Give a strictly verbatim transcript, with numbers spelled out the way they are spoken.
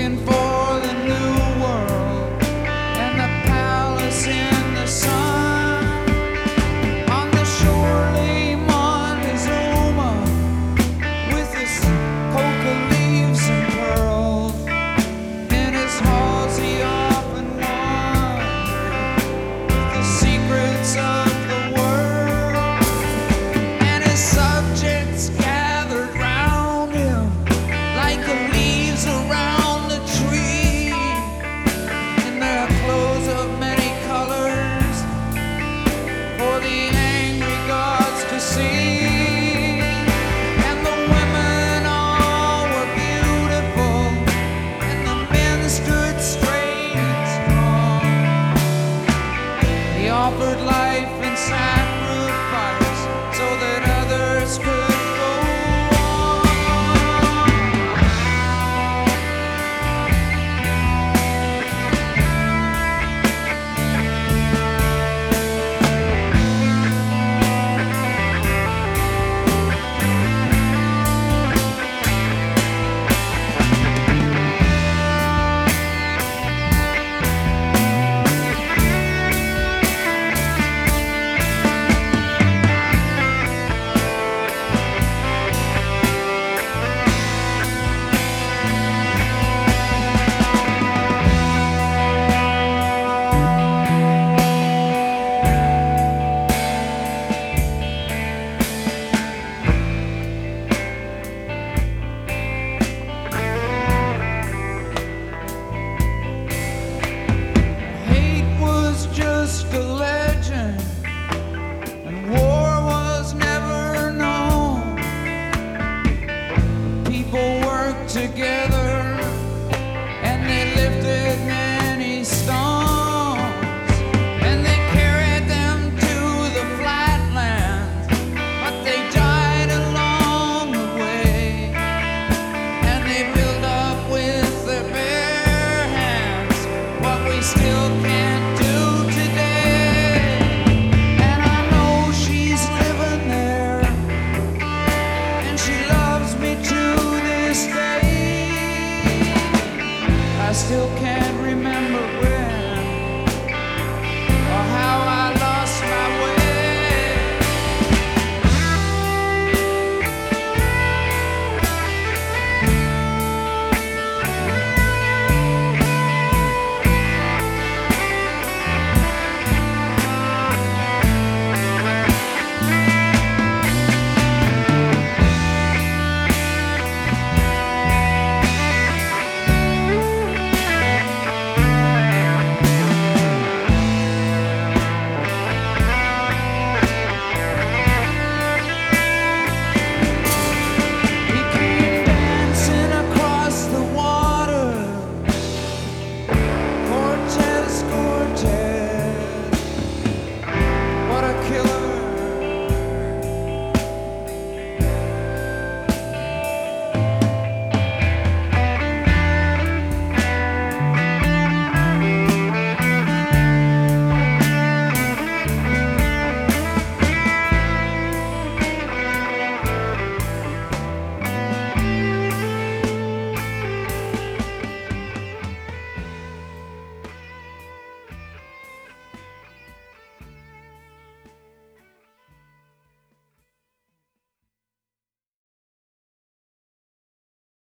looking for the new world and the palace in the sun. On the shore Montezuma with his coca leaves and pearls. In his halls he often wandered with the secrets of the world, and his subjects gathered round him like the leaves around the tree, in their clothes of many colors for the angry gods to see. And the women all were beautiful, and the men stood straight and strong. He offered life and sacrifice so that others could go on. Hate was just a legend, and war was never known. People worked together